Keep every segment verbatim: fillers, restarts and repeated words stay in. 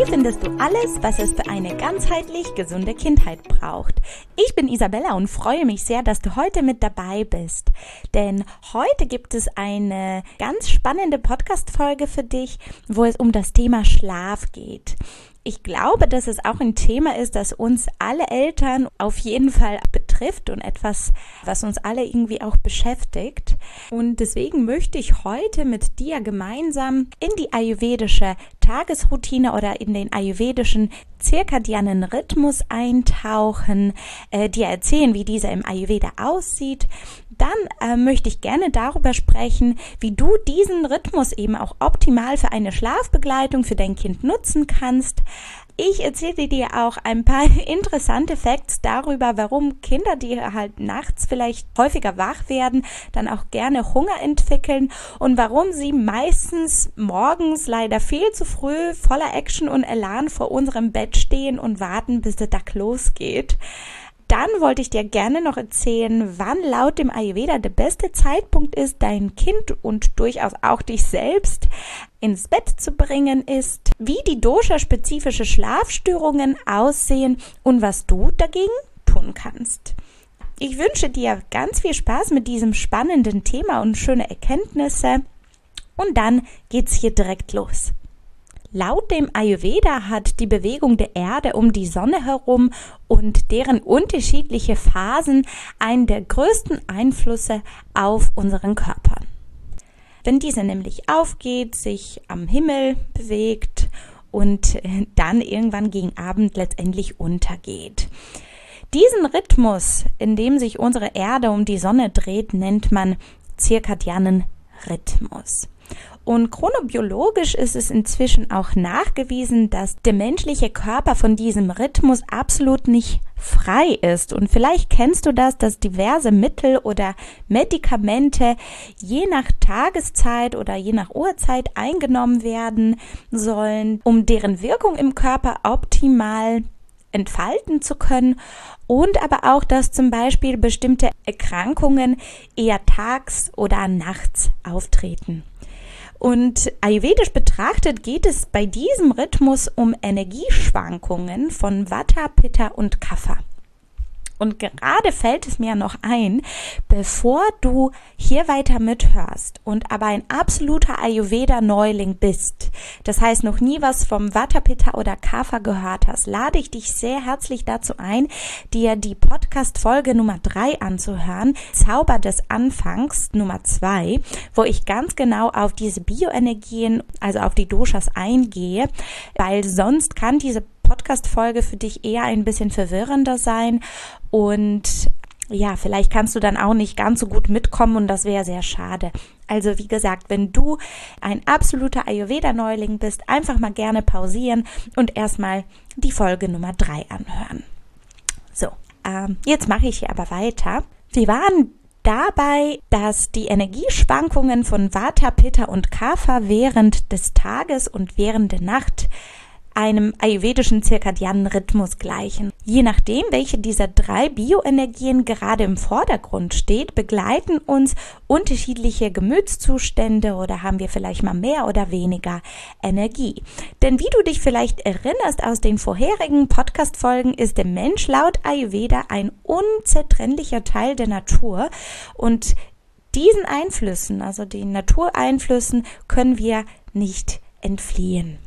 findest du alles, was es für eine ganzheitlich gesunde Kindheit braucht. Ich bin Isabella und freue mich sehr, dass du heute mit dabei bist. Denn heute gibt es eine ganz spannende Podcast-Folge für dich, wo es um das Thema Schlaf geht. Ich glaube, dass es auch ein Thema ist, das uns alle Eltern auf jeden Fall betrifft und etwas, was uns alle irgendwie auch beschäftigt. Und deswegen möchte ich heute mit dir gemeinsam in die ayurvedische Tagesroutine oder in den ayurvedischen zirkadianen Rhythmus eintauchen, äh, dir erzählen, wie dieser im Ayurveda aussieht. Dann äh, möchte ich gerne darüber sprechen, wie du diesen Rhythmus eben auch optimal für eine Schlafbegleitung für dein Kind nutzen kannst. Ich erzähle dir auch ein paar interessante Facts darüber, warum Kinder, die halt nachts vielleicht häufiger wach werden, dann auch gerne Hunger entwickeln und warum sie meistens morgens leider viel zu früh voller Action und Elan vor unserem Bett stehen und warten, bis der Tag losgeht. Dann wollte ich dir gerne noch erzählen, wann laut dem Ayurveda der beste Zeitpunkt ist, dein Kind und durchaus auch dich selbst ins Bett zu bringen ist, wie die dosha-spezifische Schlafstörungen aussehen und was du dagegen tun kannst. Ich wünsche dir ganz viel Spaß mit diesem spannenden Thema und schöne Erkenntnisse und dann geht's hier direkt los. Laut dem Ayurveda hat die Bewegung der Erde um die Sonne herum und deren unterschiedliche Phasen einen der größten Einflüsse auf unseren Körper. Wenn diese nämlich aufgeht, sich am Himmel bewegt und dann irgendwann gegen Abend letztendlich untergeht. Diesen Rhythmus, in dem sich unsere Erde um die Sonne dreht, nennt man zirkadianen Rhythmus. Und chronobiologisch ist es inzwischen auch nachgewiesen, dass der menschliche Körper von diesem Rhythmus absolut nicht frei ist. Und vielleicht kennst du das, dass diverse Mittel oder Medikamente je nach Tageszeit oder je nach Uhrzeit eingenommen werden sollen, um deren Wirkung im Körper optimal entfalten zu können und aber auch, dass zum Beispiel bestimmte Erkrankungen eher tags oder nachts auftreten. Und ayurvedisch betrachtet geht es bei diesem Rhythmus um Energieschwankungen von Vata, Pitta und Kapha. Und gerade fällt es mir noch ein, bevor du hier weiter mithörst und aber ein absoluter Ayurveda-Neuling bist, das heißt noch nie was vom Vata, Pitta oder Kapha gehört hast, lade ich dich sehr herzlich dazu ein, dir die Podcast-Folge Nummer drei anzuhören, Zauber des Anfangs Nummer zwei, wo ich ganz genau auf diese Bioenergien, also auf die Doshas eingehe, weil sonst kann diese Podcast-Folge für dich eher ein bisschen verwirrender sein und ja, vielleicht kannst du dann auch nicht ganz so gut mitkommen und das wäre sehr schade. Also wie gesagt, wenn du ein absoluter Ayurveda-Neuling bist, einfach mal gerne pausieren und erstmal die Folge Nummer drei anhören. So, ähm, jetzt mache ich hier aber weiter. Wir waren dabei, dass die Energieschwankungen von Vata, Pitta und Kapha während des Tages und während der Nacht einem ayurvedischen zirkadianen Rhythmus gleichen. Je nachdem, welche dieser drei Bioenergien gerade im Vordergrund steht, begleiten uns unterschiedliche Gemütszustände oder haben wir vielleicht mal mehr oder weniger Energie. Denn wie du dich vielleicht erinnerst aus den vorherigen Podcast-Folgen, ist der Mensch laut Ayurveda ein unzertrennlicher Teil der Natur und diesen Einflüssen, also den Natureinflüssen, können wir nicht entfliehen.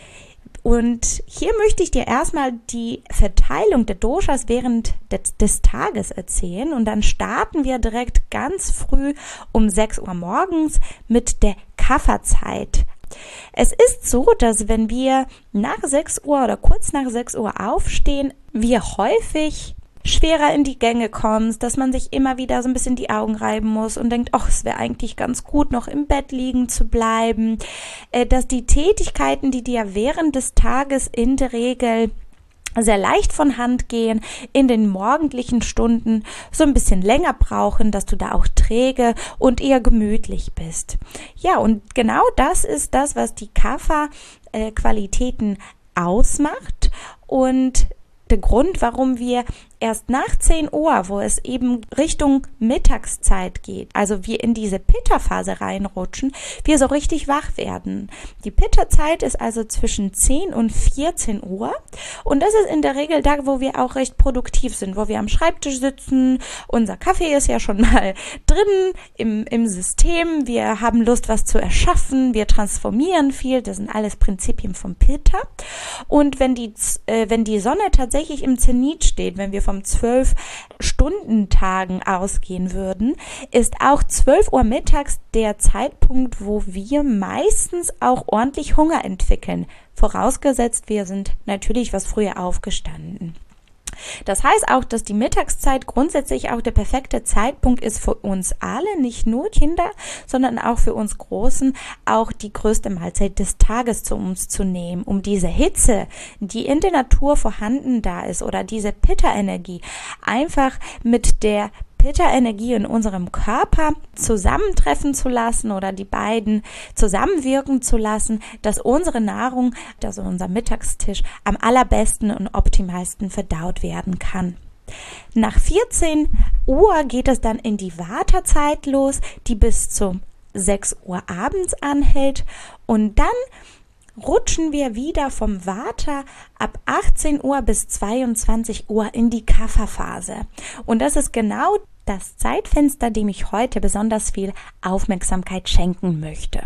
Und hier möchte ich dir erstmal die Verteilung der Doshas während des, des Tages erzählen und dann starten wir direkt ganz früh um sechs Uhr morgens mit der Kapha-Zeit. Es ist so, dass wenn wir nach sechs Uhr oder kurz nach sechs Uhr aufstehen, wir häufig schwerer in die Gänge kommst, dass man sich immer wieder so ein bisschen die Augen reiben muss und denkt, ach, es wäre eigentlich ganz gut, noch im Bett liegen zu bleiben, äh, dass die Tätigkeiten, die dir während des Tages in der Regel sehr leicht von Hand gehen, in den morgendlichen Stunden so ein bisschen länger brauchen, dass du da auch träge und eher gemütlich bist. Ja, und genau das ist das, was die Kapha-Qualitäten ausmacht und der Grund, warum wir erst nach zehn Uhr, wo es eben Richtung Mittagszeit geht, also wir in diese Pitta-Phase reinrutschen, wir so richtig wach werden. Die Pitta-Zeit ist also zwischen zehn und vierzehn Uhr und das ist in der Regel da, wo wir auch recht produktiv sind, wo wir am Schreibtisch sitzen, unser Kaffee ist ja schon mal drin im, im System, wir haben Lust, was zu erschaffen, wir transformieren viel, das sind alles Prinzipien vom Pitta. Und wenn die, äh, wenn die Sonne tatsächlich im Zenit steht, wenn wir vom zwölf-Stunden-Tagen ausgehen würden, ist auch zwölf Uhr mittags der Zeitpunkt, wo wir meistens auch ordentlich Hunger entwickeln. Vorausgesetzt, wir sind natürlich was früher aufgestanden. Das heißt auch, dass die Mittagszeit grundsätzlich auch der perfekte Zeitpunkt ist für uns alle, nicht nur Kinder, sondern auch für uns Großen, auch die größte Mahlzeit des Tages zu uns zu nehmen, um diese Hitze, die in der Natur vorhanden da ist oder diese Pitta-Energie einfach mit der Pitta-Energie in unserem Körper zusammentreffen zu lassen oder die beiden zusammenwirken zu lassen, dass unsere Nahrung, also unser Mittagstisch, am allerbesten und optimalsten verdaut werden kann. Nach vierzehn Uhr geht es dann in die Vata-Zeit los, die bis zu sechs Uhr abends anhält und dann rutschen wir wieder vom Vata ab achtzehn Uhr bis zweiundzwanzig Uhr in die Kapha-Phase. Und das ist genau das Zeitfenster, dem ich heute besonders viel Aufmerksamkeit schenken möchte.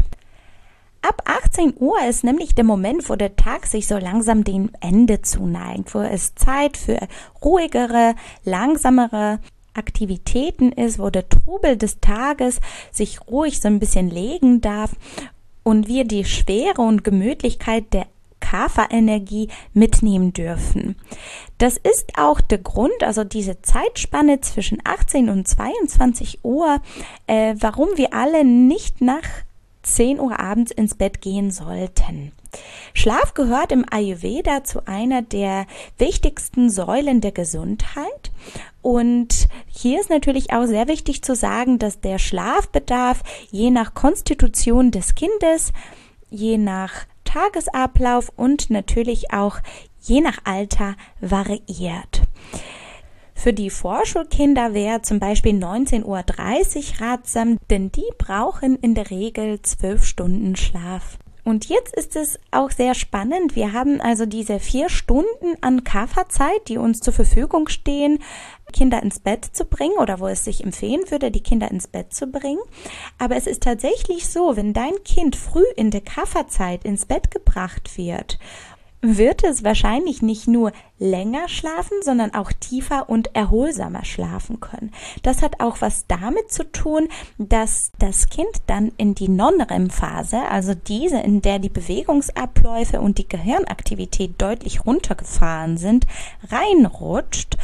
Ab achtzehn Uhr ist nämlich der Moment, wo der Tag sich so langsam dem Ende zuneigt, wo es Zeit für ruhigere, langsamere Aktivitäten ist, wo der Trubel des Tages sich ruhig so ein bisschen legen darf und wir die Schwere und Gemütlichkeit der Kapha-Energie mitnehmen dürfen. Das ist auch der Grund, also diese Zeitspanne zwischen achtzehn und zweiundzwanzig Uhr, äh, warum wir alle nicht nach zehn Uhr abends ins Bett gehen sollten. Schlaf gehört im Ayurveda zu einer der wichtigsten Säulen der Gesundheit. Und hier ist natürlich auch sehr wichtig zu sagen, dass der Schlafbedarf je nach Konstitution des Kindes, je nach Tagesablauf und natürlich auch je nach Alter variiert. Für die Vorschulkinder wäre zum Beispiel neunzehn Uhr dreißig ratsam, denn die brauchen in der Regel zwölf Stunden Schlaf. Und jetzt ist es auch sehr spannend. Wir haben also diese vier Stunden an Kapha-Zeit, die uns zur Verfügung stehen, Kinder ins Bett zu bringen oder wo es sich empfehlen würde, die Kinder ins Bett zu bringen. Aber es ist tatsächlich so, wenn dein Kind früh in der Kapha-Zeit ins Bett gebracht wird, wird es wahrscheinlich nicht nur länger schlafen, sondern auch tiefer und erholsamer schlafen können. Das hat auch was damit zu tun, dass das Kind dann in die Non-R E M-Phase, also diese, in der die Bewegungsabläufe und die Gehirnaktivität deutlich runtergefahren sind, reinrutscht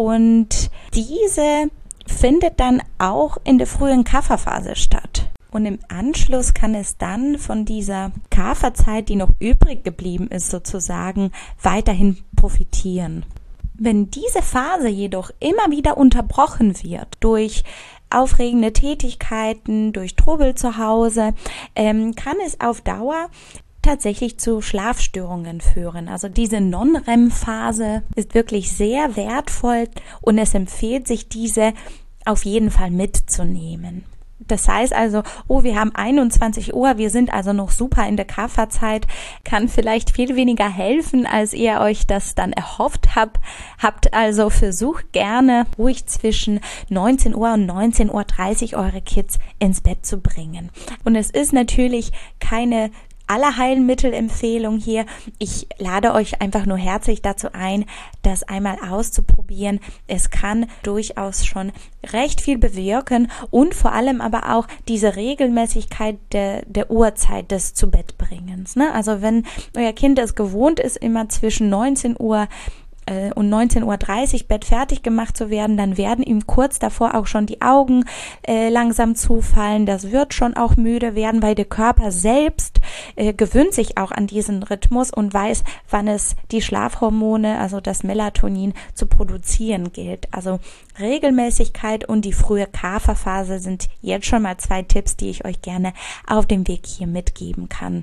und diese findet dann auch in der frühen Kapha-Phase statt. Und im Anschluss kann es dann von dieser Kapha-Zeit, die noch übrig geblieben ist, sozusagen weiterhin profitieren. Wenn diese Phase jedoch immer wieder unterbrochen wird durch aufregende Tätigkeiten, durch Trubel zu Hause, ähm, kann es auf Dauer tatsächlich zu Schlafstörungen führen. Also diese Non-R E M-Phase ist wirklich sehr wertvoll und es empfiehlt sich, diese auf jeden Fall mitzunehmen. Das heißt also, oh, wir haben einundzwanzig Uhr, wir sind also noch super in der Kapha-Zeit, kann vielleicht viel weniger helfen, als ihr euch das dann erhofft habt. Habt also versucht gerne ruhig zwischen neunzehn Uhr und neunzehn Uhr dreißig eure Kids ins Bett zu bringen. Und es ist natürlich keine Allerheilmittelempfehlung hier. Ich lade euch einfach nur herzlich dazu ein, das einmal auszuprobieren. Es kann durchaus schon recht viel bewirken und vor allem aber auch diese Regelmäßigkeit der, der Uhrzeit des Zubettbringens. Ne? Also wenn euer Kind es gewohnt ist, immer zwischen neunzehn Uhr und neunzehn Uhr dreißig Bett fertig gemacht zu werden, dann werden ihm kurz davor auch schon die Augen äh, langsam zufallen. Das wird schon auch müde werden, weil der Körper selbst äh, gewöhnt sich auch an diesen Rhythmus und weiß, wann es die Schlafhormone, also das Melatonin, zu produzieren gilt. Also Regelmäßigkeit und die frühe Kapha-Phase sind jetzt schon mal zwei Tipps, die ich euch gerne auf dem Weg hier mitgeben kann.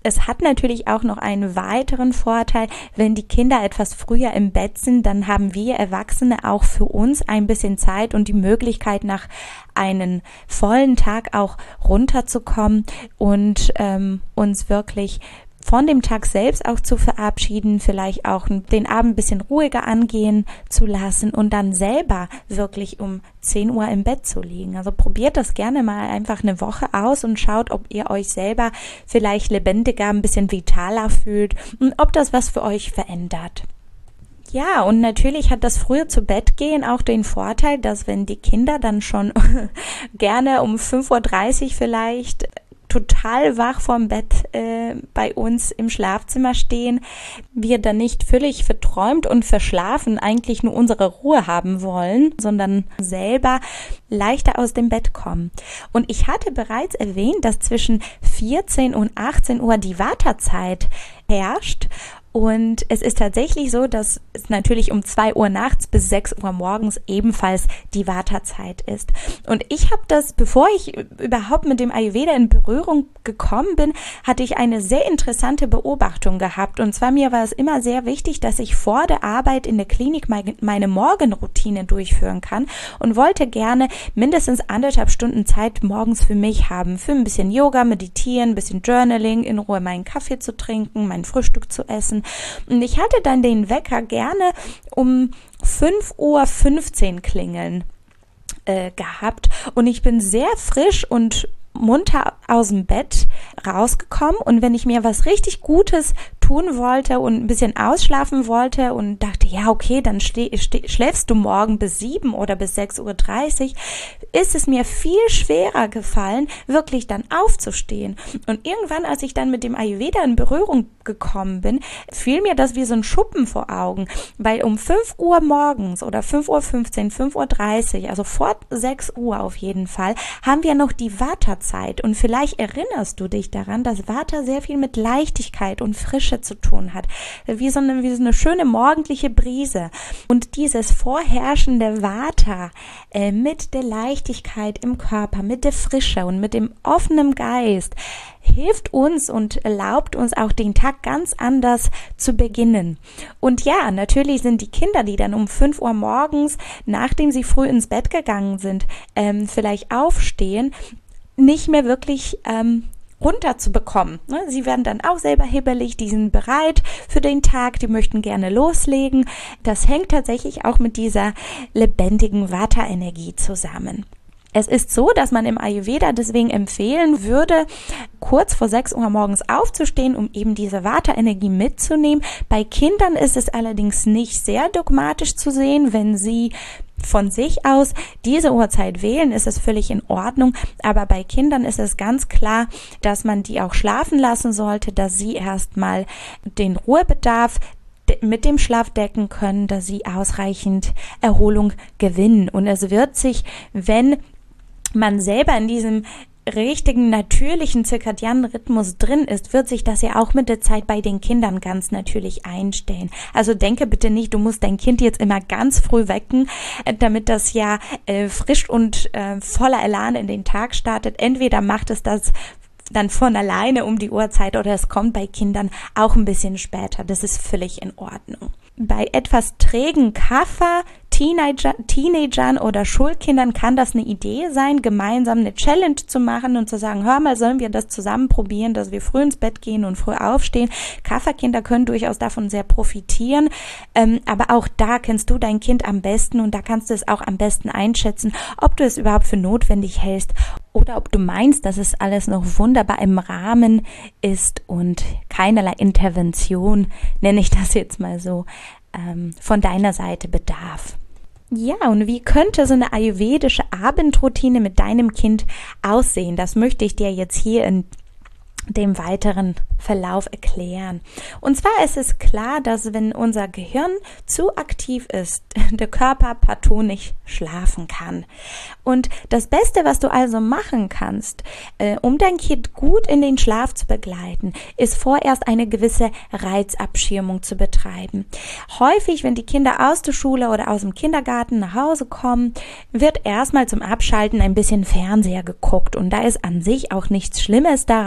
es hat natürlich auch noch einen weiteren Vorteil, wenn die Kinder etwas früher im Bett sind, dann haben wir Erwachsene auch für uns ein bisschen Zeit und die Möglichkeit, nach einem vollen Tag auch runterzukommen und ähm, uns wirklich von dem Tag selbst auch zu verabschieden, vielleicht auch den Abend ein bisschen ruhiger angehen zu lassen und dann selber wirklich um zehn Uhr im Bett zu liegen. Also probiert das gerne mal einfach eine Woche aus und schaut, ob ihr euch selber vielleicht lebendiger, ein bisschen vitaler fühlt und ob das was für euch verändert. Ja, und natürlich hat das früher zu Bett gehen auch den Vorteil, dass wenn die Kinder dann schon gerne um fünf Uhr dreißig vielleicht total wach vorm Bett äh, bei uns im Schlafzimmer stehen, wir dann nicht völlig verträumt und verschlafen eigentlich nur unsere Ruhe haben wollen, sondern selber leichter aus dem Bett kommen. Und ich hatte bereits erwähnt, dass zwischen vierzehn und achtzehn Uhr die Vata-Zeit herrscht. Und es ist tatsächlich so, dass es natürlich um zwei Uhr nachts bis sechs Uhr morgens ebenfalls die Vata-Zeit ist. Und ich habe das, bevor ich überhaupt mit dem Ayurveda in Berührung gekommen bin, hatte ich eine sehr interessante Beobachtung gehabt. Und zwar mir war es immer sehr wichtig, dass ich vor der Arbeit in der Klinik meine Morgenroutine durchführen kann und wollte gerne mindestens anderthalb Stunden Zeit morgens für mich haben, für ein bisschen Yoga, meditieren, ein bisschen Journaling, in Ruhe meinen Kaffee zu trinken, mein Frühstück zu essen. Und ich hatte dann den Wecker gerne um fünf Uhr fünfzehn klingeln äh, gehabt und ich bin sehr frisch und munter aus dem Bett rausgekommen und wenn ich mir was richtig Gutes tun wollte und ein bisschen ausschlafen wollte und dachte, ja okay, dann schlä- schlä- schläfst du morgen bis sieben oder bis sechs Uhr dreißig, ist es mir viel schwerer gefallen, wirklich dann aufzustehen. Und irgendwann, als ich dann mit dem Ayurveda in Berührung gekommen bin, fiel mir das wie so ein Schuppen vor Augen, weil um fünf Uhr morgens oder fünf Uhr fünfzehn, fünf Uhr dreißig, also vor sechs Uhr auf jeden Fall, haben wir noch die Vata-Zeit und vielleicht erinnerst du dich daran, dass Vata sehr viel mit Leichtigkeit und Frische zu tun hat, wie so eine, wie so eine schöne morgendliche Brise. Und dieses vorherrschende Vata äh, mit der Leichtigkeit im Körper, mit der Frische und mit dem offenen Geist hilft uns und erlaubt uns auch den Tag ganz anders zu beginnen. Und ja, natürlich sind die Kinder, die dann um fünf Uhr morgens, nachdem sie früh ins Bett gegangen sind, ähm, vielleicht aufstehen, nicht mehr wirklich ähm, runterzubekommen. Sie werden dann auch selber hibbelig, die sind bereit für den Tag, die möchten gerne loslegen. Das hängt tatsächlich auch mit dieser lebendigen Vata-Energie zusammen. Es ist so, dass man im Ayurveda deswegen empfehlen würde, kurz vor sechs Uhr morgens aufzustehen, um eben diese Vata-Energie mitzunehmen. Bei Kindern ist es allerdings nicht sehr dogmatisch zu sehen, wenn sie von sich aus diese Uhrzeit wählen, ist es völlig in Ordnung, aber bei Kindern ist es ganz klar, dass man die auch schlafen lassen sollte, dass sie erstmal den Ruhebedarf mit dem Schlaf decken können, dass sie ausreichend Erholung gewinnen. Und es wird sich, wenn man selber in diesem richtigen, natürlichen zirkadianen Rhythmus drin ist, wird sich das ja auch mit der Zeit bei den Kindern ganz natürlich einstellen. Also denke bitte nicht, du musst dein Kind jetzt immer ganz früh wecken, damit das ja äh, frisch und äh, voller Elan in den Tag startet. Entweder macht es das dann von alleine um die Uhrzeit oder es kommt bei Kindern auch ein bisschen später. Das ist völlig in Ordnung. Bei etwas trägen Kapha, Teenager, Teenagern oder Schulkindern kann das eine Idee sein, gemeinsam eine Challenge zu machen und zu sagen, hör mal, sollen wir das zusammen probieren, dass wir früh ins Bett gehen und früh aufstehen. Kapha-Kinder können durchaus davon sehr profitieren, ähm, aber auch da kennst du dein Kind am besten und da kannst du es auch am besten einschätzen, ob du es überhaupt für notwendig hältst oder ob du meinst, dass es alles noch wunderbar im Rahmen ist und keinerlei Intervention, nenne ich das jetzt mal so, ähm, von deiner Seite bedarf. Ja, und wie könnte so eine ayurvedische Abendroutine mit deinem Kind aussehen? Das möchte ich dir jetzt hier in dem weiteren Verlauf erklären. Und zwar ist es klar, dass wenn unser Gehirn zu aktiv ist, der Körper partout nicht schlafen kann. Und das Beste, was du also machen kannst, äh, um dein Kind gut in den Schlaf zu begleiten, ist vorerst eine gewisse Reizabschirmung zu betreiben. Häufig, wenn die Kinder aus der Schule oder aus dem Kindergarten nach Hause kommen, wird erstmal zum Abschalten ein bisschen Fernseher geguckt. Und da ist an sich auch nichts Schlimmes daran.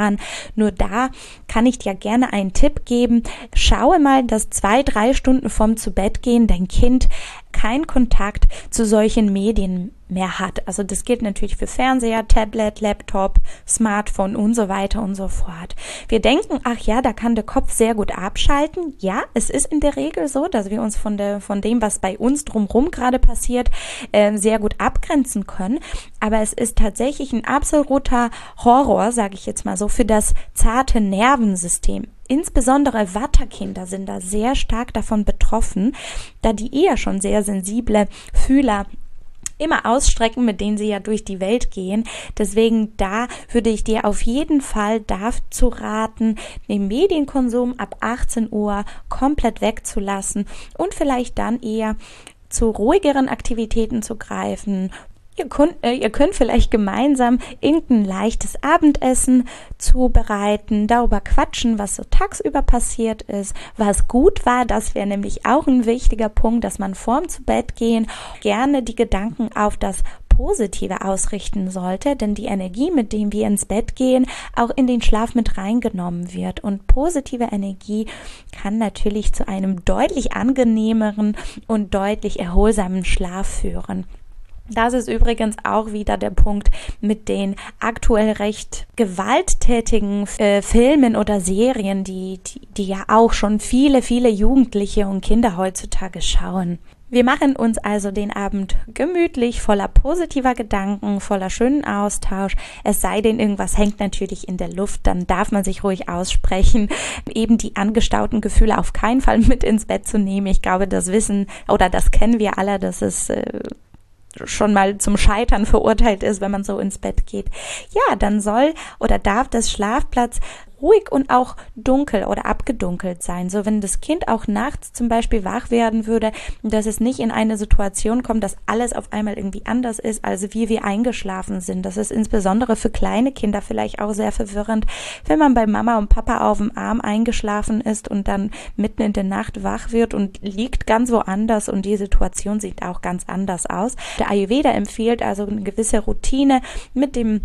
Nur da kann ich dir gerne einen Tipp geben. Schaue mal, dass zwei, drei Stunden vorm Zubettgehen dein Kind keinen Kontakt zu solchen Medien mehr hat. Also das gilt natürlich für Fernseher, Tablet, Laptop, Smartphone und so weiter und so fort. Wir denken, ach ja, da kann der Kopf sehr gut abschalten. Ja, es ist in der Regel so, dass wir uns von der von dem, was bei uns drumherum gerade passiert, äh, sehr gut abgrenzen können. Aber es ist tatsächlich ein absoluter Horror, sage ich jetzt mal so, für das zarte Nervensystem. Insbesondere Watterkinder sind da sehr stark davon betroffen, da die eher schon sehr sensible Fühler immer ausstrecken, mit denen sie ja durch die Welt gehen. Deswegen da würde ich dir auf jeden Fall dazu raten, den Medienkonsum ab achtzehn Uhr komplett wegzulassen und vielleicht dann eher zu ruhigeren Aktivitäten zu greifen. Ihr könnt, äh, ihr könnt vielleicht gemeinsam irgendein leichtes Abendessen zubereiten, darüber quatschen, was so tagsüber passiert ist, was gut war. Das wäre nämlich auch ein wichtiger Punkt, dass man vorm Zubettgehen gerne die Gedanken auf das Positive ausrichten sollte, denn die Energie, mit der wir ins Bett gehen, auch in den Schlaf mit reingenommen wird. Und positive Energie kann natürlich zu einem deutlich angenehmeren und deutlich erholsamen Schlaf führen. Das ist übrigens auch wieder der Punkt mit den aktuell recht gewalttätigen äh, Filmen oder Serien, die, die, die ja auch schon viele, viele Jugendliche und Kinder heutzutage schauen. Wir machen uns also den Abend gemütlich, voller positiver Gedanken, voller schönen Austausch. Es sei denn, irgendwas hängt natürlich in der Luft, dann darf man sich ruhig aussprechen. Eben die angestauten Gefühle auf keinen Fall mit ins Bett zu nehmen. Ich glaube, das wissen oder das kennen wir alle, dass es äh, schon mal zum Scheitern verurteilt ist, wenn man so ins Bett geht. Ja, dann soll oder darf das Schlafplatz ruhig und auch dunkel oder abgedunkelt sein. So, wenn das Kind auch nachts zum Beispiel wach werden würde, dass es nicht in eine Situation kommt, dass alles auf einmal irgendwie anders ist, als wie wir eingeschlafen sind. Das ist insbesondere für kleine Kinder vielleicht auch sehr verwirrend, wenn man bei Mama und Papa auf dem Arm eingeschlafen ist und dann mitten in der Nacht wach wird und liegt ganz woanders und die Situation sieht auch ganz anders aus. Der Ayurveda empfiehlt also eine gewisse Routine mit dem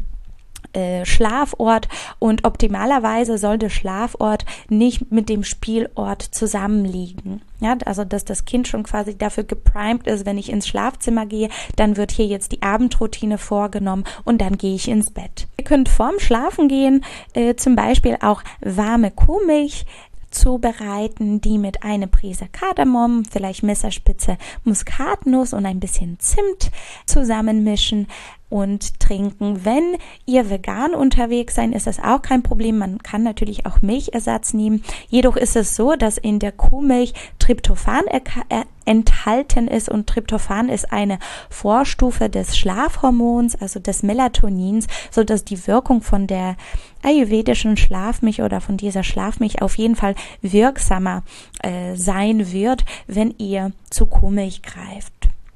Schlafort und optimalerweise soll der Schlafort nicht mit dem Spielort zusammenliegen. Ja, also dass das Kind schon quasi dafür geprimed ist, wenn ich ins Schlafzimmer gehe, dann wird hier jetzt die Abendroutine vorgenommen und dann gehe ich ins Bett. Ihr könnt vorm Schlafengehen äh, zum Beispiel auch warme Kuhmilch zubereiten, die mit einer Prise Kardamom, vielleicht Messerspitze Muskatnuss und ein bisschen Zimt zusammenmischen und trinken. Wenn ihr vegan unterwegs seid, ist das auch kein Problem. Man kann natürlich auch Milchersatz nehmen. Jedoch ist es so, dass in der Kuhmilch Tryptophan enthalten ist und Tryptophan ist eine Vorstufe des Schlafhormons, also des Melatonins, so dass die Wirkung von der ayurvedischen Schlafmilch oder von dieser Schlafmilch auf jeden Fall wirksamer äh, sein wird, wenn ihr zu Kuhmilch greift.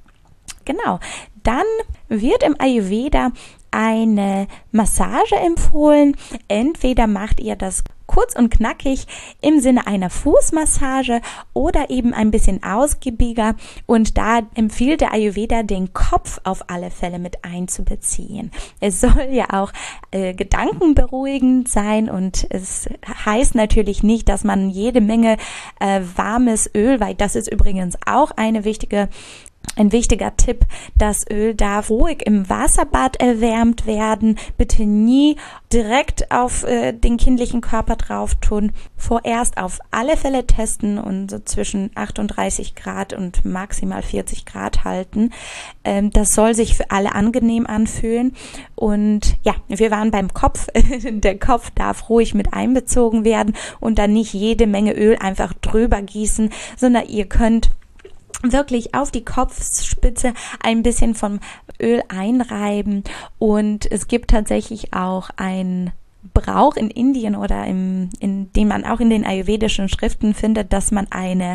Genau, dann wird im Ayurveda eine Massage empfohlen. Entweder macht ihr das kurz und knackig im Sinne einer Fußmassage oder eben ein bisschen ausgiebiger, und da empfiehlt der Ayurveda, den Kopf auf alle Fälle mit einzubeziehen. Es soll ja auch äh, gedankenberuhigend sein und es heißt natürlich nicht, dass man jede Menge äh, warmes Öl, weil das ist übrigens auch eine wichtige Ein wichtiger Tipp, das Öl darf ruhig im Wasserbad erwärmt werden. Bitte nie direkt auf äh, den kindlichen Körper drauf tun. Vorerst auf alle Fälle testen und so zwischen achtunddreißig Grad und maximal vierzig Grad halten. Ähm, das soll sich für alle angenehm anfühlen. Und ja, wir waren beim Kopf. Der Kopf darf ruhig mit einbezogen werden und dann nicht jede Menge Öl einfach drüber gießen, sondern ihr könnt wirklich auf die Kopfspitze ein bisschen vom Öl einreiben, und es gibt tatsächlich auch einen Brauch in Indien oder im, in den man auch in den ayurvedischen Schriften findet, dass man eine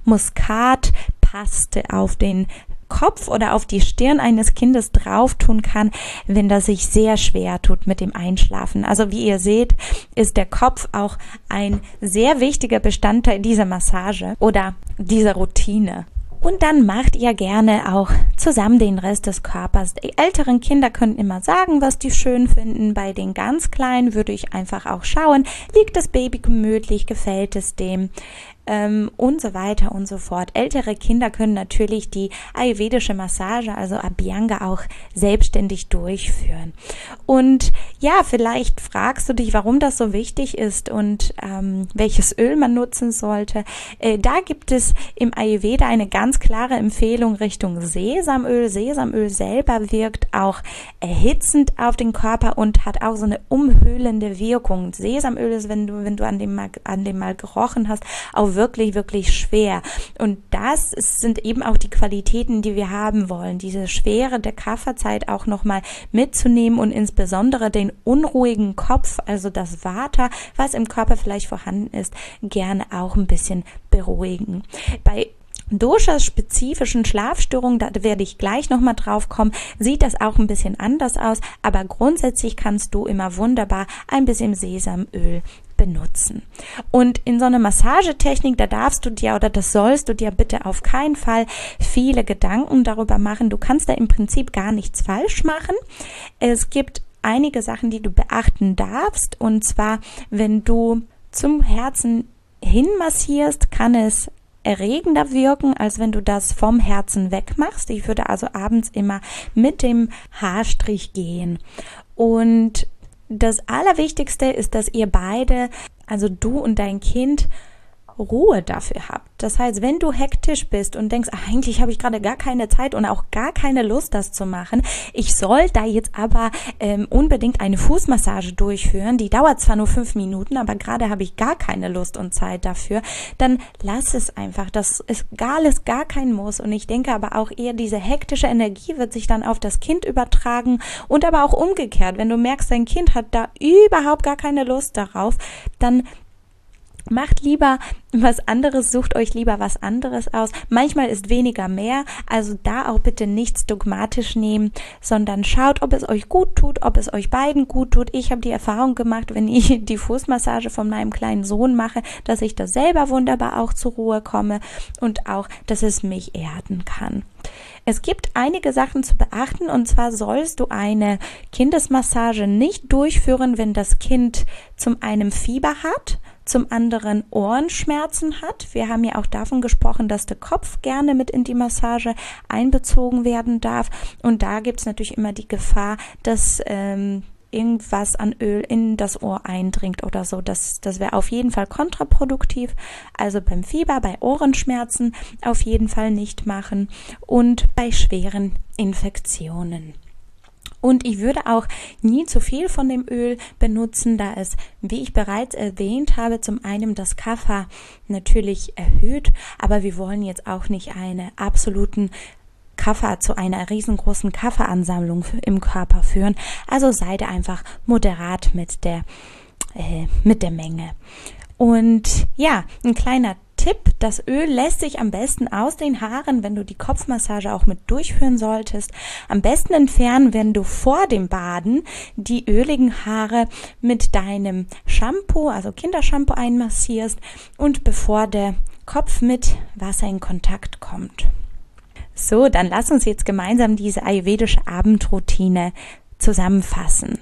Muskatpaste auf den Kopf oder auf die Stirn eines Kindes drauf tun kann, wenn das sich sehr schwer tut mit dem Einschlafen. Also wie ihr seht, ist der Kopf auch ein sehr wichtiger Bestandteil dieser Massage oder dieser Routine. Und dann macht ihr gerne auch zusammen den Rest des Körpers. Die älteren Kinder können immer sagen, was die schön finden. Bei den ganz Kleinen würde ich einfach auch schauen, liegt das Baby gemütlich, gefällt es dem? Ähm, und so weiter und so fort. Ältere Kinder können natürlich die ayurvedische Massage, also Abhyanga, auch selbstständig durchführen. Und ja, vielleicht fragst du dich, warum das so wichtig ist und ähm, welches Öl man nutzen sollte. Äh, da gibt es im Ayurveda eine ganz klare Empfehlung Richtung Sesamöl. Sesamöl selber wirkt auch erhitzend auf den Körper und hat auch so eine umhüllende Wirkung. Sesamöl ist, wenn du, wenn du an dem mal, an dem mal gerochen hast, auch wirklich, wirklich schwer. Und das sind eben auch die Qualitäten, die wir haben wollen. Diese Schwere der Kapha-Zeit auch nochmal mitzunehmen und insbesondere den unruhigen Kopf, also das Vata, was im Körper vielleicht vorhanden ist, gerne auch ein bisschen beruhigen. Bei Dosha-spezifischen Schlafstörungen, da werde ich gleich nochmal drauf kommen, sieht das auch ein bisschen anders aus, aber grundsätzlich kannst du immer wunderbar ein bisschen Sesamöl benutzen. Und in so einer Massagetechnik, da darfst du dir oder das sollst du dir bitte auf keinen Fall viele Gedanken darüber machen. Du kannst da im Prinzip gar nichts falsch machen. Es gibt einige Sachen, die du beachten darfst, und zwar, wenn du zum Herzen hin massierst, kann es erregender wirken, als wenn du das vom Herzen weg machst. Ich würde also abends immer mit dem Haarstrich gehen. Und das Allerwichtigste ist, dass ihr beide, also du und dein Kind, Ruhe dafür habt. Das heißt, wenn du hektisch bist und denkst, ach, eigentlich habe ich gerade gar keine Zeit und auch gar keine Lust, das zu machen, ich soll da jetzt aber ähm, unbedingt eine Fußmassage durchführen, die dauert zwar nur fünf Minuten, aber gerade habe ich gar keine Lust und Zeit dafür, dann lass es einfach. Das ist gar, ist gar kein Muss. Und ich denke aber auch eher, diese hektische Energie wird sich dann auf das Kind übertragen und aber auch umgekehrt. Wenn du merkst, dein Kind hat da überhaupt gar keine Lust darauf, dann macht lieber was anderes, sucht euch lieber was anderes aus. Manchmal ist weniger mehr, also da auch bitte nichts dogmatisch nehmen, sondern schaut, ob es euch gut tut, ob es euch beiden gut tut. Ich habe die Erfahrung gemacht, wenn ich die Fußmassage von meinem kleinen Sohn mache, dass ich da selber wunderbar auch zur Ruhe komme und auch, dass es mich erden kann. Es gibt einige Sachen zu beachten, und zwar sollst du eine Kindesmassage nicht durchführen, wenn das Kind zum einen Fieber hat, zum anderen Ohrenschmerzen hat. Wir haben ja auch davon gesprochen, dass der Kopf gerne mit in die Massage einbezogen werden darf. Und da gibt es natürlich immer die Gefahr, dass ähm, irgendwas an Öl in das Ohr eindringt oder so. Das, das wäre auf jeden Fall kontraproduktiv. Also beim Fieber, bei Ohrenschmerzen auf jeden Fall nicht machen und bei schweren Infektionen. Und ich würde auch nie zu viel von dem Öl benutzen, da es, wie ich bereits erwähnt habe, zum einen das Kapha natürlich erhöht, aber wir wollen jetzt auch nicht eine absoluten Kapha zu einer riesengroßen Kapha-Ansammlung im Körper führen. Also seid einfach moderat mit der, äh, mit der Menge. Und ja, ein kleiner Tipp, das Öl lässt sich am besten aus den Haaren, wenn du die Kopfmassage auch mit durchführen solltest, am besten entfernen, wenn du vor dem Baden die öligen Haare mit deinem Shampoo, also Kindershampoo, einmassierst und bevor der Kopf mit Wasser in Kontakt kommt. So, dann lass uns jetzt gemeinsam diese ayurvedische Abendroutine zusammenfassen.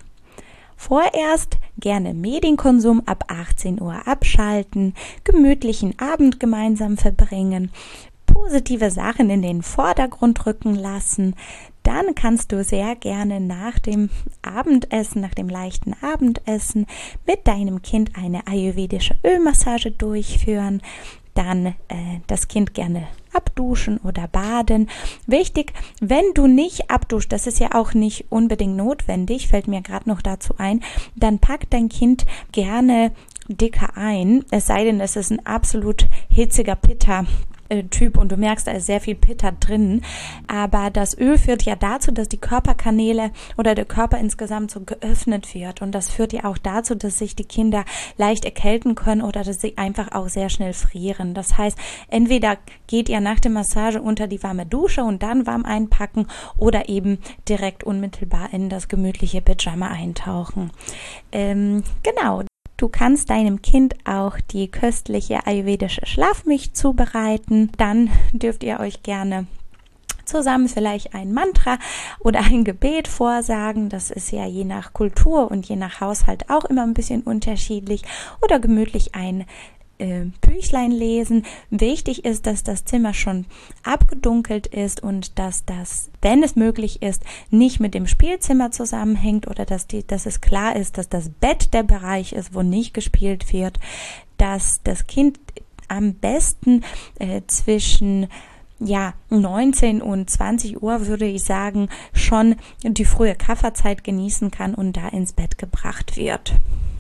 Vorerst gerne Medienkonsum ab achtzehn Uhr abschalten, gemütlichen Abend gemeinsam verbringen, positive Sachen in den Vordergrund rücken lassen. Dann kannst du sehr gerne nach dem Abendessen, nach dem leichten Abendessen mit deinem Kind eine ayurvedische Ölmassage durchführen. Dann äh, das Kind gerne abduschen oder baden. Wichtig, wenn du nicht abduschst, das ist ja auch nicht unbedingt notwendig, fällt mir gerade noch dazu ein, dann pack dein Kind gerne dicker ein, es sei denn, es ist ein absolut hitziger Pitta Typ und du merkst, da ist sehr viel Pitta drin, aber das Öl führt ja dazu, dass die Körperkanäle oder der Körper insgesamt so geöffnet wird, und das führt ja auch dazu, dass sich die Kinder leicht erkälten können oder dass sie einfach auch sehr schnell frieren. Das heißt, entweder geht ihr nach der Massage unter die warme Dusche und dann warm einpacken oder eben direkt unmittelbar in das gemütliche Pyjama eintauchen. Ähm, genau. Du kannst deinem Kind auch die köstliche ayurvedische Schlafmilch zubereiten. Dann dürft ihr euch gerne zusammen vielleicht ein Mantra oder ein Gebet vorsagen. Das ist ja je nach Kultur und je nach Haushalt auch immer ein bisschen unterschiedlich. Oder gemütlich ein äh, Büchlein lesen. Wichtig ist, dass das Zimmer schon abgedunkelt ist und dass das, wenn es möglich ist, nicht mit dem Spielzimmer zusammenhängt oder dass, die, dass es klar ist, dass das Bett der Bereich ist, wo nicht gespielt wird, dass das Kind am besten äh, zwischen ja, neunzehn und zwanzig Uhr, würde ich sagen, schon die frühe Kafferzeit genießen kann und da ins Bett gebracht wird.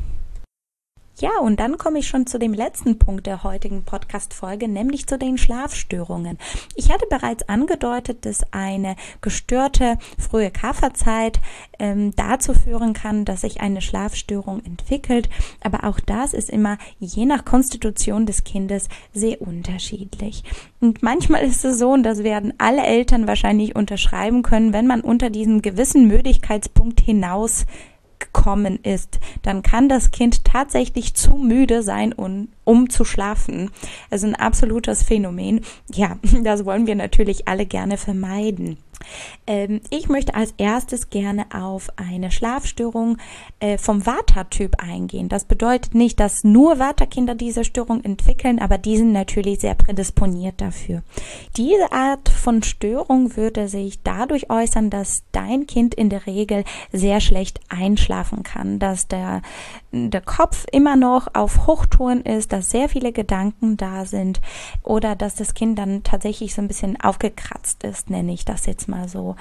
Ja, und dann komme ich schon zu dem letzten Punkt der heutigen Podcast-Folge, nämlich zu den Schlafstörungen. Ich hatte bereits angedeutet, dass eine gestörte frühe Kafferzeit ähm, dazu führen kann, dass sich eine Schlafstörung entwickelt. Aber auch das ist immer je nach Konstitution des Kindes sehr unterschiedlich. Und manchmal ist es so, und das werden alle Eltern wahrscheinlich unterschreiben können, wenn man unter diesem gewissen Müdigkeitspunkt hinaus gekommen ist, dann kann das Kind tatsächlich zu müde sein, um, um zu schlafen. Also ein absolutes Phänomen. Ja, das wollen wir natürlich alle gerne vermeiden. Ähm, ich möchte als erstes gerne auf eine Schlafstörung äh, vom Vata-Typ eingehen. Das bedeutet nicht, dass nur Vata-Kinder diese Störung entwickeln, aber die sind natürlich sehr prädisponiert dafür. Diese Art von Störung würde sich dadurch äußern, dass dein Kind in der Regel sehr schlecht einschlafen kann, dass der, der Kopf immer noch auf Hochtouren ist, dass sehr viele Gedanken da sind oder dass das Kind dann tatsächlich so ein bisschen aufgekratzt ist, nenne ich das jetzt mal so.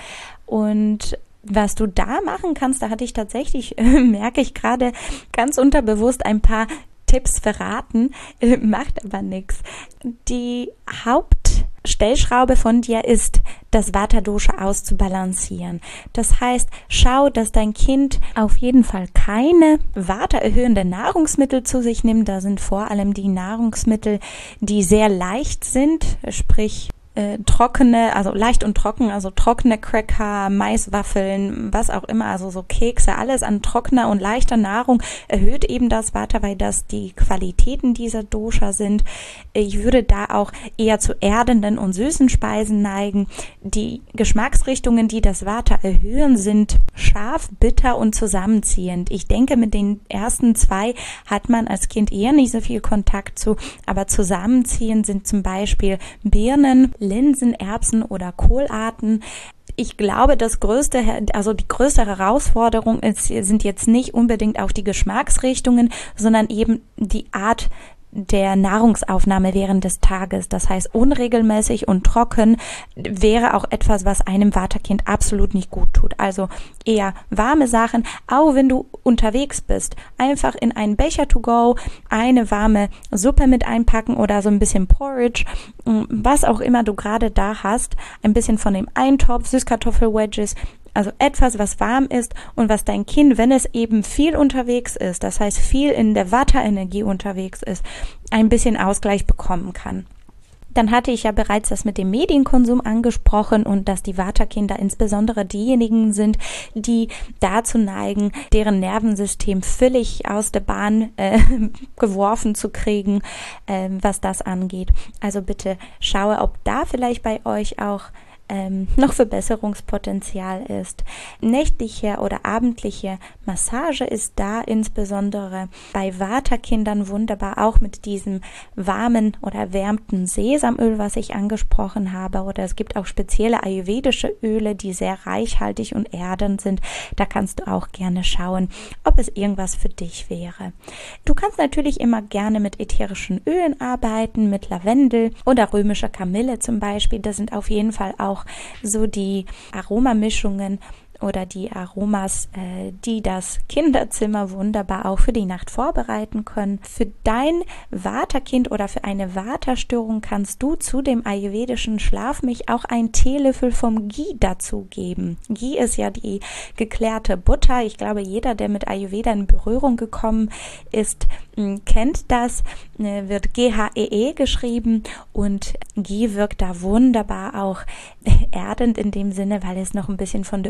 Und was du da machen kannst, da hatte ich tatsächlich, äh, merke ich gerade ganz unterbewusst ein paar Tipps verraten, äh, macht aber nichts. Die Hauptstellschraube von dir ist, das Vata-Dosha auszubalancieren. Das heißt, schau, dass dein Kind auf jeden Fall keine Vata-erhöhende Nahrungsmittel zu sich nimmt. Da sind vor allem die Nahrungsmittel, die sehr leicht sind, sprich Äh, trockene, also leicht und trocken, also trockene Cracker, Maiswaffeln, was auch immer, also so Kekse, alles an trockener und leichter Nahrung erhöht eben das Vata, weil das die Qualitäten dieser Dosha sind. Ich würde da auch eher zu erdenden und süßen Speisen neigen. Die Geschmacksrichtungen, die das Vata erhöhen, sind scharf, bitter und zusammenziehend. Ich denke, mit den ersten zwei hat man als Kind eher nicht so viel Kontakt zu, aber zusammenziehend sind zum Beispiel Birnen, Linsen, Erbsen oder Kohlarten. Ich glaube, das größte, also die größte Herausforderung ist, sind jetzt nicht unbedingt auch die Geschmacksrichtungen, sondern eben die Art der Nahrungsaufnahme während des Tages. Das heißt, unregelmäßig und trocken wäre auch etwas, was einem Vata-Kind absolut nicht gut tut. Also eher warme Sachen, auch wenn du unterwegs bist. Einfach in einen Becher to go, eine warme Suppe mit einpacken oder so ein bisschen Porridge, was auch immer du gerade da hast. Ein bisschen von dem Eintopf, Süßkartoffel-Wedges, also etwas, was warm ist und was dein Kind, wenn es eben viel unterwegs ist, das heißt viel in der Vata-Energie unterwegs ist, ein bisschen Ausgleich bekommen kann. Dann hatte ich ja bereits das mit dem Medienkonsum angesprochen und dass die Vata-Kinder insbesondere diejenigen sind, die dazu neigen, deren Nervensystem völlig aus der Bahn äh, geworfen zu kriegen, äh, was das angeht. Also bitte schaue, ob da vielleicht bei euch auch Ähm, noch Verbesserungspotenzial ist. Nächtliche oder abendliche Massage ist da insbesondere bei Vata-Kindern wunderbar, auch mit diesem warmen oder erwärmten Sesamöl, was ich angesprochen habe, oder es gibt auch spezielle ayurvedische Öle, die sehr reichhaltig und erdend sind. Da kannst du auch gerne schauen, ob es irgendwas für dich wäre. Du kannst natürlich immer gerne mit ätherischen Ölen arbeiten, mit Lavendel oder römischer Kamille zum Beispiel. Das sind auf jeden Fall auch so die Aromamischungen oder die Aromas, äh, die das Kinderzimmer wunderbar auch für die Nacht vorbereiten können. Für dein Vata-Kind oder für eine Vata-Störung kannst du zu dem ayurvedischen Schlafmilch auch einen Teelöffel vom Ghee dazu geben. Ghee ist ja die geklärte Butter. Ich glaube, jeder, der mit Ayurveda in Berührung gekommen ist, kennt das, wird G H E E geschrieben und Ghee wirkt da wunderbar auch erdend in dem Sinne, weil es noch ein bisschen von der öligen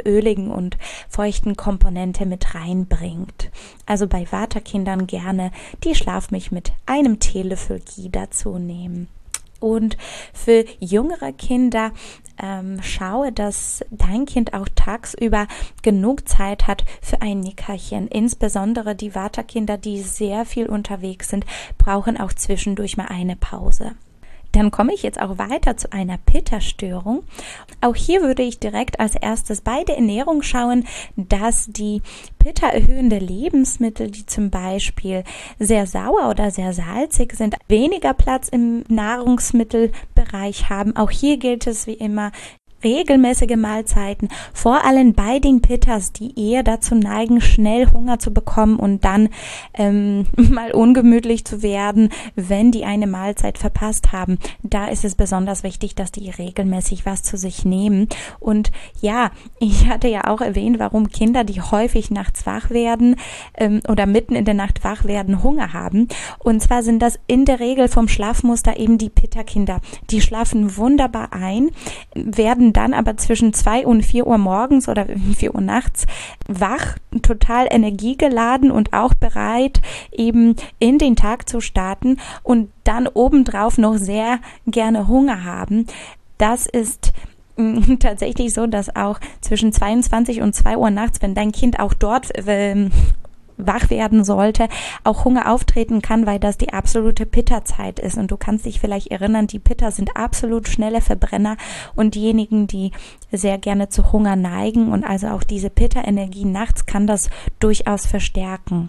flüssigen und feuchten Komponente mit reinbringt. Also bei Vata-Kindern gerne die Schlafmilch mit einem Teelöffel Ghee dazu nehmen. Und für jüngere Kinder ähm, schaue, dass dein Kind auch tagsüber genug Zeit hat für ein Nickerchen. Insbesondere die Vata-Kinder, die sehr viel unterwegs sind, brauchen auch zwischendurch mal eine Pause. Dann komme ich jetzt auch weiter zu einer Pitta-Störung. Auch hier würde ich direkt als erstes bei der Ernährung schauen, dass die Pitta erhöhende Lebensmittel, die zum Beispiel sehr sauer oder sehr salzig sind, weniger Platz im Nahrungsmittelbereich haben. Auch hier gilt es wie immer, regelmäßige Mahlzeiten, vor allem bei den Pittas, die eher dazu neigen, schnell Hunger zu bekommen und dann ähm, mal ungemütlich zu werden, wenn die eine Mahlzeit verpasst haben. Da ist es besonders wichtig, dass die regelmäßig was zu sich nehmen. Und ja, ich hatte ja auch erwähnt, warum Kinder, die häufig nachts wach werden ähm, oder mitten in der Nacht wach werden, Hunger haben. Und zwar sind das in der Regel vom Schlafmuster eben die Pitta-Kinder. Die schlafen wunderbar ein, werden dann aber zwischen zwei und vier Uhr morgens oder vier Uhr nachts wach, total energiegeladen und auch bereit, eben in den Tag zu starten und dann obendrauf noch sehr gerne Hunger haben. Das ist mh, tatsächlich so, dass auch zwischen zweiundzwanzig und zwei Uhr nachts, wenn dein Kind auch dort äh, wach werden sollte, auch Hunger auftreten kann, weil das die absolute Pitta-Zeit ist. Und du kannst dich vielleicht erinnern, die Pitta sind absolut schnelle Verbrenner und diejenigen, die sehr gerne zu Hunger neigen und also auch diese Pitta-Energie nachts kann das durchaus verstärken.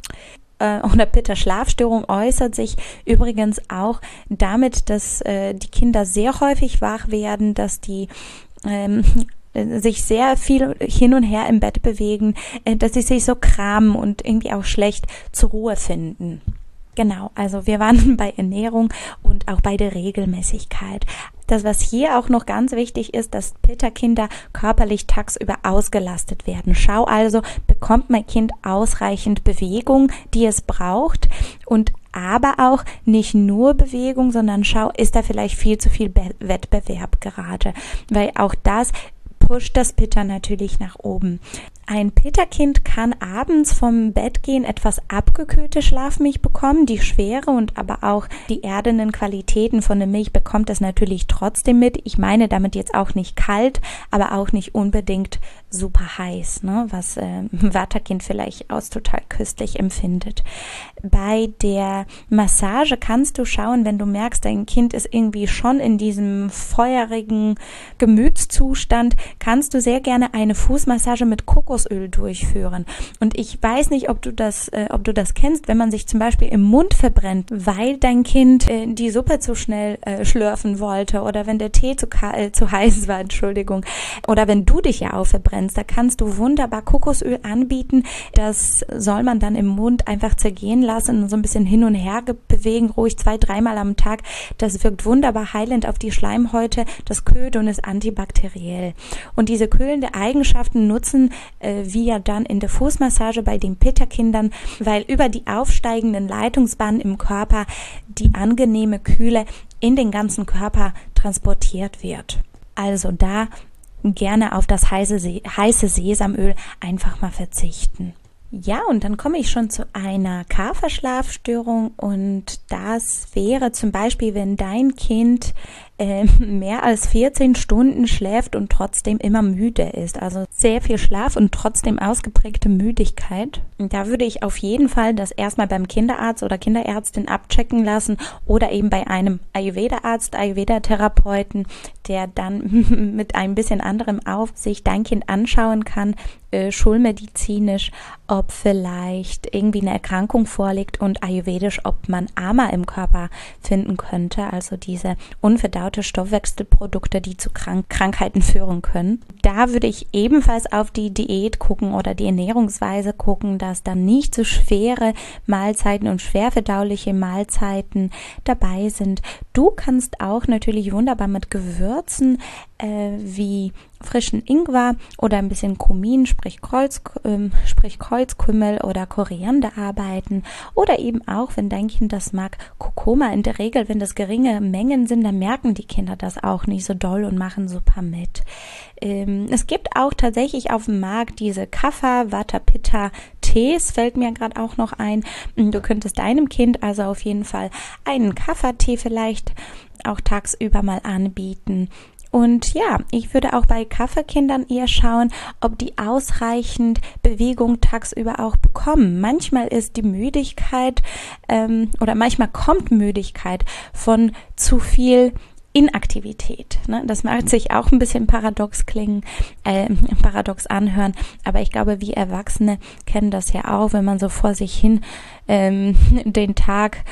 Oder Pitta-Schlafstörung äußert sich übrigens auch damit, dass äh, die Kinder sehr häufig wach werden, dass die ähm, sich sehr viel hin und her im Bett bewegen, dass sie sich so kramen und irgendwie auch schlecht zur Ruhe finden. Genau, also wir waren bei Ernährung und auch bei der Regelmäßigkeit. Das, was hier auch noch ganz wichtig ist, dass Pitta-Kinder körperlich tagsüber ausgelastet werden. Schau also, bekommt mein Kind ausreichend Bewegung, die es braucht und aber auch nicht nur Bewegung, sondern schau, ist da vielleicht viel zu viel Be- Wettbewerb gerade, weil auch das pusht das Pitta natürlich nach oben. Ein Pitta-Kind kann abends vom Bett gehen etwas abgekühlte Schlafmilch bekommen. Die Schwere und aber auch die erdenden Qualitäten von der Milch bekommt es natürlich trotzdem mit. Ich meine damit jetzt auch nicht kalt, aber auch nicht unbedingt super heiß, ne? Was äh, ein Vata-Kind vielleicht als total köstlich empfindet. Bei der Massage kannst du schauen, wenn du merkst, dein Kind ist irgendwie schon in diesem feurigen Gemütszustand, kannst du sehr gerne eine Fußmassage mit Kokosöl durchführen. Und ich weiß nicht, ob du das, äh, ob du das kennst, wenn man sich zum Beispiel im Mund verbrennt, weil dein Kind äh, die Suppe zu schnell äh, schlürfen wollte oder wenn der Tee zu, äh, zu heiß war, Entschuldigung, oder wenn du dich ja auch verbrennst, da kannst du wunderbar Kokosöl anbieten. Das soll man dann im Mund einfach zergehen lassen und so ein bisschen hin und her bewegen, ruhig zwei, dreimal am Tag. Das wirkt wunderbar heilend auf die Schleimhäute, das kühlt und ist antibakteriell. Und diese kühlende Eigenschaften nutzen äh, wir dann in der Fußmassage bei den Pitta-Kindern, weil über die aufsteigenden Leitungsbahnen im Körper die angenehme Kühle in den ganzen Körper transportiert wird. Also da gerne auf das heiße, heiße Sesamöl einfach mal verzichten. Ja, und dann komme ich schon zu einer Kaferschlafstörung und das wäre zum Beispiel, wenn dein Kind äh, mehr als vierzehn Stunden schläft und trotzdem immer müde ist. Also sehr viel Schlaf und trotzdem ausgeprägte Müdigkeit. Und da würde ich auf jeden Fall das erstmal beim Kinderarzt oder Kinderärztin abchecken lassen oder eben bei einem Ayurveda-Arzt, Ayurveda-Therapeuten, der dann mit ein bisschen anderem Aufsicht dein Kind anschauen kann, äh, schulmedizinisch, ob vielleicht irgendwie eine Erkrankung vorliegt und ayurvedisch, ob man Ama im Körper finden könnte, also diese unverdaute Stoffwechselprodukte, die zu Krank- Krankheiten führen können. Da würde ich ebenfalls auf die Diät gucken oder die Ernährungsweise gucken, dass dann nicht so schwere Mahlzeiten und schwer verdauliche Mahlzeiten dabei sind. Du kannst auch natürlich wunderbar mit Gewürzen äh, wie frischen Ingwer oder ein bisschen Kumin, sprich, Kreuz, äh, sprich Kreuzkümmel oder Koriander arbeiten oder eben auch, wenn dein Kind das mag, Kurkuma. In der Regel, wenn das geringe Mengen sind, dann merken die Kinder das auch nicht so doll und machen super mit. Ähm, Ähm, es gibt auch tatsächlich auf dem Markt diese Kapha, Vata, Pitta Tees, fällt mir gerade auch noch ein. Du könntest deinem Kind also auf jeden Fall einen Kapha-Tee vielleicht auch tagsüber mal anbieten. Und ja, ich würde auch bei Kapha-Kindern eher schauen, ob die ausreichend Bewegung tagsüber auch bekommen. Manchmal ist die Müdigkeit ähm, oder manchmal kommt Müdigkeit von zu viel Inaktivität. Ne? Das mag sich auch ein bisschen paradox klingen, äh, paradox anhören, aber ich glaube, wir Erwachsene kennen das ja auch, wenn man so vor sich hin ähm, den Tag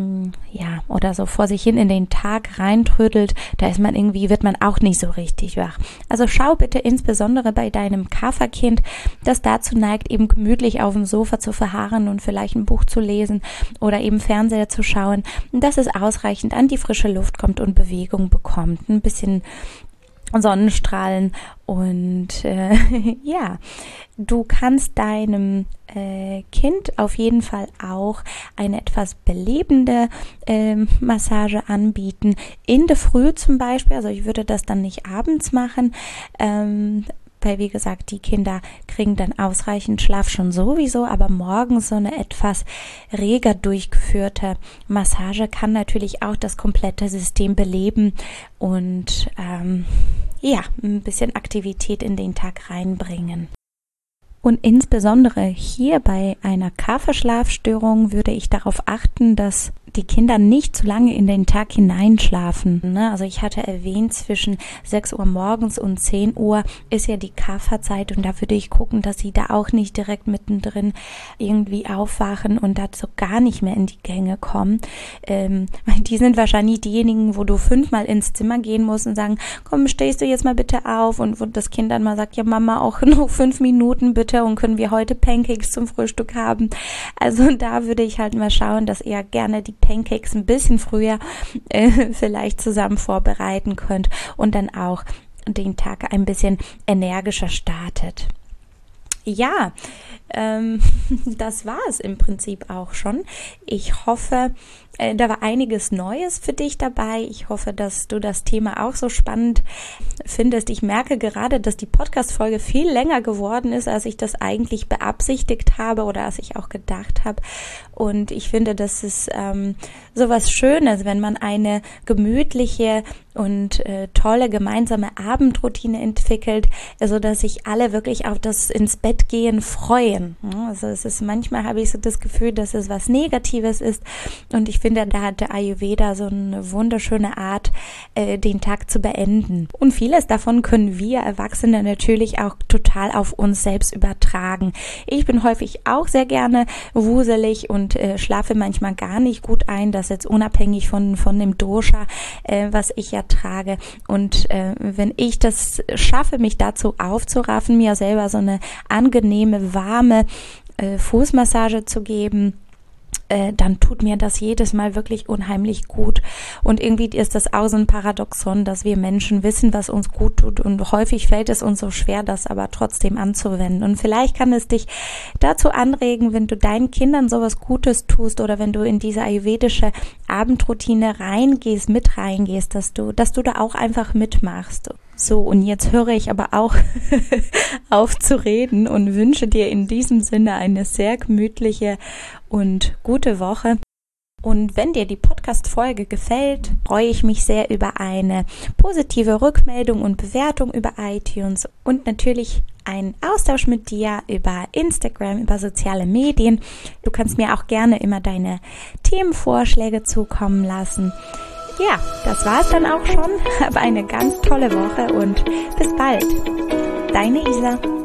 ja, oder so vor sich hin in den Tag reintrödelt, da ist man irgendwie, wird man auch nicht so richtig wach. Also schau bitte insbesondere bei deinem Kapha-Kind, das dazu neigt, eben gemütlich auf dem Sofa zu verharren und vielleicht ein Buch zu lesen oder eben Fernseher zu schauen, dass es ausreichend an die frische Luft kommt und Bewegung bekommt. Ein bisschen Sonnenstrahlen und äh, ja, du kannst deinem äh, Kind auf jeden Fall auch eine etwas belebende äh, Massage anbieten, in der Früh zum Beispiel, also ich würde das dann nicht abends machen, ähm, weil, wie gesagt, die Kinder kriegen dann ausreichend Schlaf schon sowieso, aber morgens so eine etwas reger durchgeführte Massage kann natürlich auch das komplette System beleben und ähm, ja, ein bisschen Aktivität in den Tag reinbringen. Und insbesondere hier bei einer Kapha-Schlafstörung würde ich darauf achten, dass die Kinder nicht zu lange in den Tag hineinschlafen. Ne? Also ich hatte erwähnt, zwischen sechs Uhr morgens und zehn Uhr ist ja die Kapha-Zeit und da würde ich gucken, dass sie da auch nicht direkt mittendrin irgendwie aufwachen und dazu gar nicht mehr in die Gänge kommen. Ähm, weil die sind wahrscheinlich diejenigen, wo du fünfmal ins Zimmer gehen musst und sagen, komm, stehst du jetzt mal bitte auf, und wo das Kind dann mal sagt, ja Mama, auch noch fünf Minuten bitte und können wir heute Pancakes zum Frühstück haben. Also da würde ich halt mal schauen, dass ihr gerne die Pancakes ein bisschen früher äh, vielleicht zusammen vorbereiten könnt und dann auch den Tag ein bisschen energischer startet. Ja, ähm, das war es im Prinzip auch schon. Ich hoffe, äh, da war einiges Neues für dich dabei. Ich hoffe, dass du das Thema auch so spannend findest. Ich merke gerade, dass die Podcast-Folge viel länger geworden ist, als ich das eigentlich beabsichtigt habe oder als ich auch gedacht habe. Und ich finde, das ist ähm, so was Schönes, wenn man eine gemütliche und äh, tolle gemeinsame Abendroutine entwickelt, so dass sich alle wirklich auf das ins Bett gehen freuen. Also es ist manchmal, habe ich so das Gefühl, dass es was Negatives ist, und ich finde, da hat der Ayurveda so eine wunderschöne Art, äh, den Tag zu beenden. Und vieles davon können wir Erwachsene natürlich auch total auf uns selbst übertragen. Ich bin häufig auch sehr gerne wuselig und äh, schlafe manchmal gar nicht gut ein, das jetzt unabhängig von von dem Dosha, äh, was ich ja trage. Und äh, wenn ich das schaffe, mich dazu aufzuraffen, mir selber so eine angenehme, warme äh, Fußmassage zu geben, äh, dann tut mir das jedes Mal wirklich unheimlich gut. Und irgendwie ist das auch so ein Paradoxon, dass wir Menschen wissen, was uns gut tut, und häufig fällt es uns so schwer, das aber trotzdem anzuwenden. Und vielleicht kann es dich dazu anregen, wenn du deinen Kindern sowas Gutes tust oder wenn du in diese ayurvedische Abendroutine reingehst, mit reingehst, dass du, dass du da auch einfach mitmachst. So, und jetzt höre ich aber auch auf zu reden und wünsche dir in diesem Sinne eine sehr gemütliche und gute Woche. Und wenn dir die Podcast-Folge gefällt, freue ich mich sehr über eine positive Rückmeldung und Bewertung über iTunes und natürlich einen Austausch mit dir über Instagram, über soziale Medien. Du kannst mir auch gerne immer deine Themenvorschläge zukommen lassen. Ja, das war's dann auch schon. Hab eine ganz tolle Woche und bis bald. Deine Isa.